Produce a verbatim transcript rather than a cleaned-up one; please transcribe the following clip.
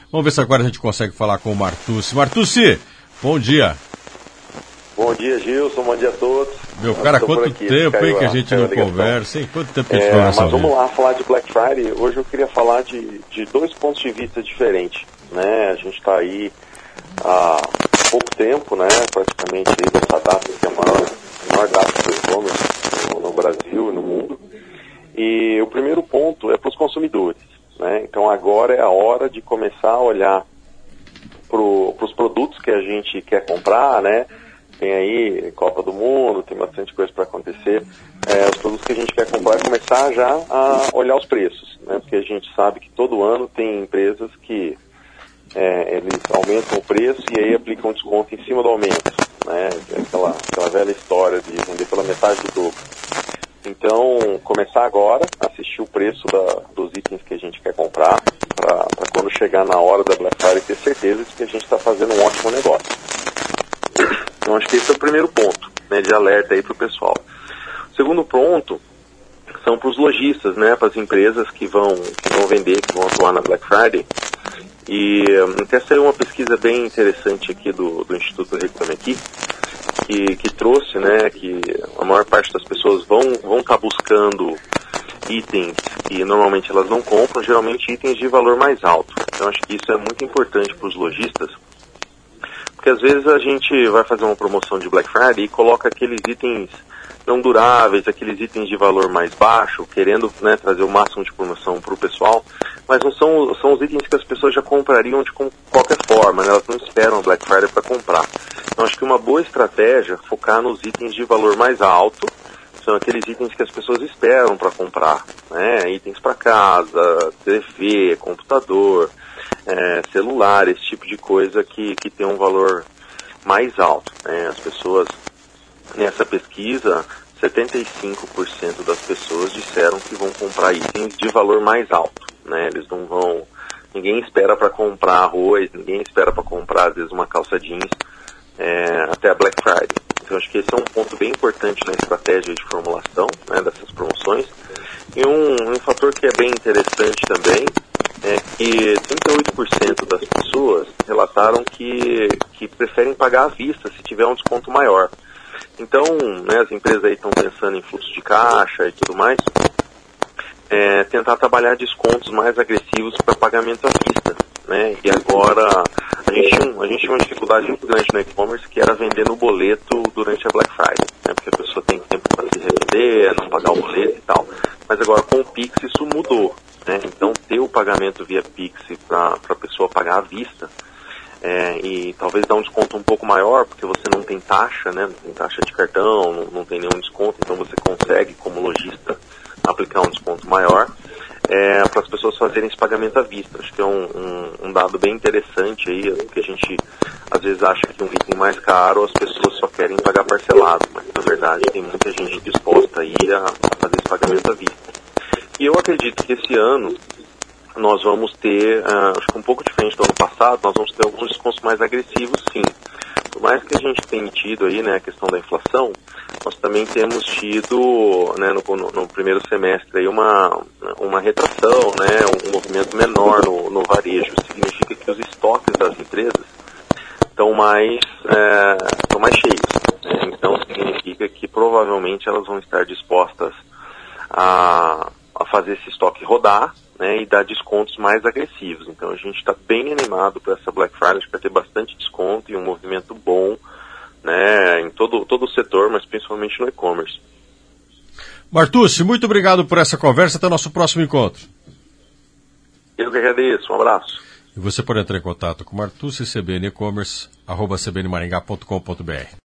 Vamos ver se agora a gente consegue falar com o Martucci. Martucci, bom dia. Bom dia, Gilson, bom dia a todos. Meu cara, quanto aqui, tempo, hein, que a gente não conversa, hein? Quanto tempo que a gente é, conversa? Mas vamos lá falar de Black Friday. Hoje eu queria falar de, de dois pontos de vista diferentes, né? A gente está aí há pouco tempo, né? Praticamente aí dessa data, que é a maior, a maior data do e-commerce no, no Brasil e no mundo. E o primeiro ponto é para os consumidores, né? Então agora é a hora de começar a olhar para os produtos que a gente quer comprar, né? Tem aí Copa do Mundo, tem bastante coisa para acontecer. É, os produtos que a gente quer comprar e começar já a olhar os preços, né? Porque a gente sabe que todo ano tem empresas que é, eles aumentam o preço e aí aplicam desconto em cima do aumento, né? Aquela, aquela velha história de vender pela metade do dobro. Então, começar agora, assistir o preço da, dos itens que a gente quer comprar, para quando chegar na hora da Black Friday ter certeza de que a gente está fazendo um ótimo negócio. Então, acho que esse é o primeiro ponto, né, de alerta aí para o pessoal. O segundo ponto são para os lojistas, né, para as empresas que vão, que vão vender, que vão atuar na Black Friday. E até saiu uma pesquisa bem interessante aqui do, do Instituto Reclame Aqui, que, que trouxe, né, que a maior parte das pessoas vão vão estar buscando itens que normalmente elas não compram, geralmente itens de valor mais alto. Então, acho que isso é muito importante para os lojistas, porque às vezes a gente vai fazer uma promoção de Black Friday e coloca aqueles itens não duráveis, aqueles itens de valor mais baixo, querendo, né, trazer o máximo de promoção para o pessoal, mas não são, são os itens que as pessoas já comprariam de qualquer forma, né? Elas não esperam a Black Friday para comprar. Então acho que uma boa estratégia é focar nos itens de valor mais alto, são aqueles itens que as pessoas esperam para comprar, né? Itens para casa, T V, computador, é, celular, esse tipo de coisa que, que tem um valor mais alto, né? As pessoas, nessa pesquisa, setenta e cinco por cento das pessoas disseram que vão comprar itens de valor mais alto, né? Eles não vão, ninguém espera para comprar arroz, ninguém espera para comprar às vezes uma calça jeans é, até a Black Friday. Então acho que esse é um ponto bem importante na estratégia de formulação, né, dessas promoções. E um, um fator que é bem interessante também é que trinta e oito por cento das pessoas relataram que, que preferem pagar à vista se tiver um desconto maior. Então, né, as empresas aí estão pensando em fluxo de caixa e tudo mais, é, tentar trabalhar descontos mais agressivos para pagamento à vista, né? E agora a gente, tinha um, a gente tinha uma dificuldade muito grande no e-commerce, que era vender no boleto durante a Black Friday, né? Porque a pessoa tem tempo para se revender, não pagar o boleto e tal. Mas agora com o Pix isso mudou, né? Então ter o pagamento via Pix para a pessoa pagar à vista, É, e talvez dar um desconto um pouco maior, porque você não tem taxa, né? Não tem taxa de cartão, não, não tem nenhum desconto, então você consegue, como lojista, aplicar um desconto maior, é, para as pessoas fazerem esse pagamento à vista. Acho que é um, um, um dado bem interessante aí, porque a gente às vezes acha que um item mais caro as pessoas só querem pagar parcelado, mas na verdade tem muita gente disposta aí a, a fazer esse pagamento à vista. E eu acredito que esse ano nós vamos ter, uh, acho que um pouco diferente do ano passado, nós vamos ter alguns descontos mais agressivos, sim. Por mais que a gente tenha tido aí, né, a questão da inflação, nós também temos tido, né, no, no, no primeiro semestre aí uma, uma retração, né, um movimento menor no, no varejo. Significa que os estoques das empresas estão mais, é, estão mais cheios, né? Então significa que provavelmente elas vão estar dispostas a, a fazer esse estoque rodar, né, e dar descontos mais agressivos. Então a gente está bem animado para essa Black Friday, acho que vai ter bastante desconto e um movimento bom, né, em todo, todo o setor, mas principalmente no e-commerce. Martucci, muito obrigado por essa conversa, até o nosso próximo encontro. Eu que agradeço, um abraço. E você pode entrar em contato com Martucci, cbn e-commerce, arroba c b n maringá ponto com ponto b r.